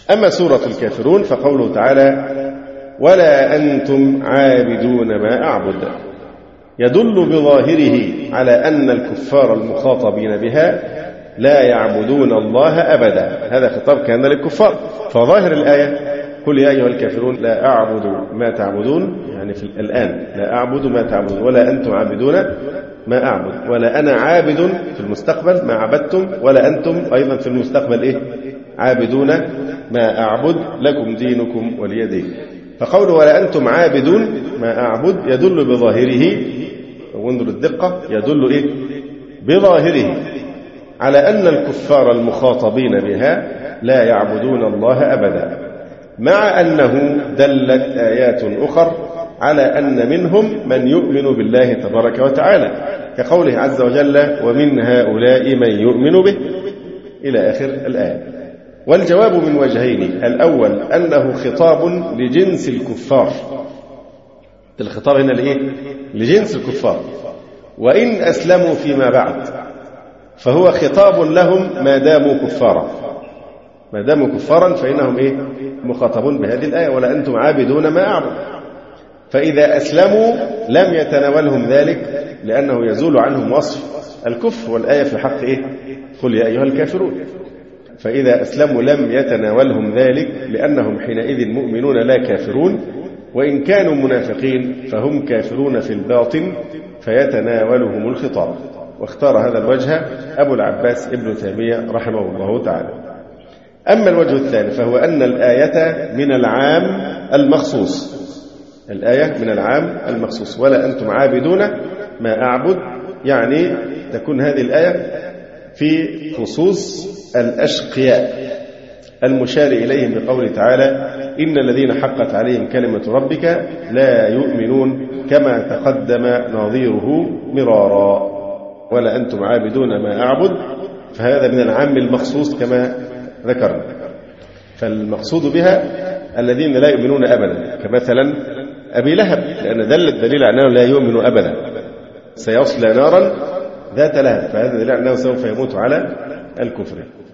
أما سورة الكافرون فقوله تعالى ولا أنتم عابدون ما أعبد يدل بظاهره على أن الكفار المخاطبين بها لا يعبدون الله أبدا. هذا خطاب كان للكفار، فظاهر الآية قل يا أيها الكافرون لا أعبد ما تعبدون، يعني في الآن لا أعبد ما تعبدون، ولا أنتم عابدون ما أعبد، ولا أنا عابد في المستقبل ما عبدتم، ولا أنتم أيضا في المستقبل عابدون ما أعبد، لكم دينكم ولي دين. فقوله ولا أنتم عابدون ما أعبد يدل بظاهره، وانظر الدقة، يدل بظاهره على أن الكفار المخاطبين بها لا يعبدون الله أبدا، مع أنه دلت آيات أخرى على أن منهم من يؤمن بالله تبارك وتعالى، كقوله عز وجل ومن هؤلاء من يؤمن به إلى آخر الآية. والجواب من وجهين: الأول أنه خطاب لجنس الكفار، الخطاب هنا لجنس الكفار، وإن أسلموا فيما بعد فهو خطاب لهم ما داموا كفارا فإنهم مخاطبون بهذه الآية ولا أنتم عابدون ما أعبد. فإذا أسلموا لم يتناولهم ذلك لأنه يزول عنهم وصف الكفر، والآية في حق قل يا أيها الكافرون. فإذا أسلموا لم يتناولهم ذلك لأنهم حينئذ مؤمنون لا كافرون، وإن كانوا منافقين فهم كافرون في الباطن فيتناولهم الخطاب. واختار هذا الوجه أبو العباس ابن تيمية رحمه الله تعالى. أما الوجه الثاني فهو أن الآية من العام المخصوص، الآية من العام المخصوص، ولا أنتم عابدون ما أعبد، يعني تكون هذه الآية في خصوص الأشقياء المشار إليهم بقوله تعالى إن الذين حقت عليهم كلمة ربك لا يؤمنون، كما تقدم نظيره مرارا. ولا أنتم عابدون ما أعبد، فهذا من العام المخصوص كما ذكرنا. فالمقصود بها الذين لا يؤمنون أبدا، كمثلا أبي لهب، لأن دليل على أنه لا يؤمن أبدا، سيصلى نارا ذات لهب، فهذا دليل على أنه سوف يموت على الكفر.